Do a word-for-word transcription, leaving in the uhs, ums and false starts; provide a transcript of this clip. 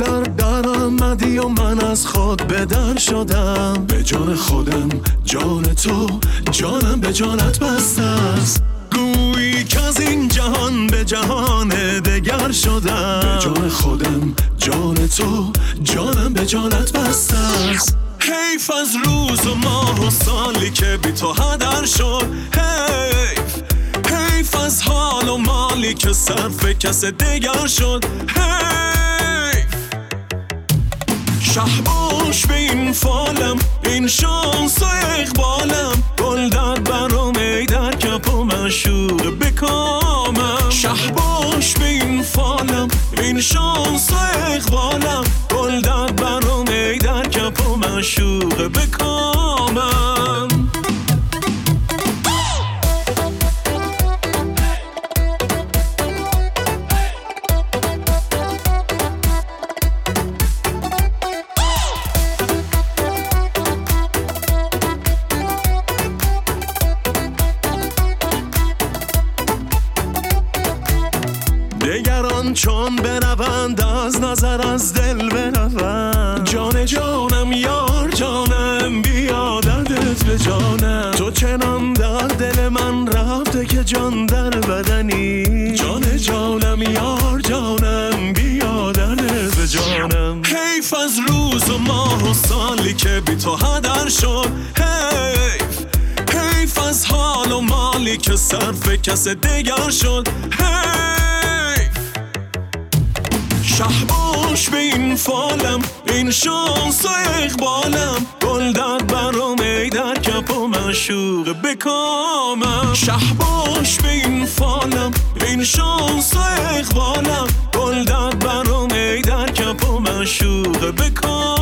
در در آمدی و من از خود به در شدم. به جان خودم جان تو، جانم به جانت بسته است. گویی که از این جهان به جهان دگر شدم. به جان خودم جان تو، جانم به جانت بسته است. حیف از روز و ماه و سالی که بی تو هدر شد. حیف حیف از حال و مالی که صرف کس دیگر شد. حیف شهباش به این فالم، این شانس و اقبالم. گل داد برام ای در کپ و مشوق بکامم. شهباش به این فالم، این شانس و اقبالم. گل داد برام ای در کپ و مشوق بکامم. دگران چون بروند از نظر از دل بروند. جان جانم یار جانم بیا دردت به جانم. تو چنان در دل من رفته که جان در بدنی. جان جانم یار جانم بیا دردت به جانم. حیف از روز و ماه و سالی که بی تو هدر شد. حیف حیف از حال و مالی که صرف کس دیگر شد. حیف شهباش به این فالم، این شانس و اقبالم. گل داد برام ای در کپ و مشوق بکامم. شهباش به این فالم، این شانس و اقبالم. گل داد برام ای در کپ و مشوق بکامم.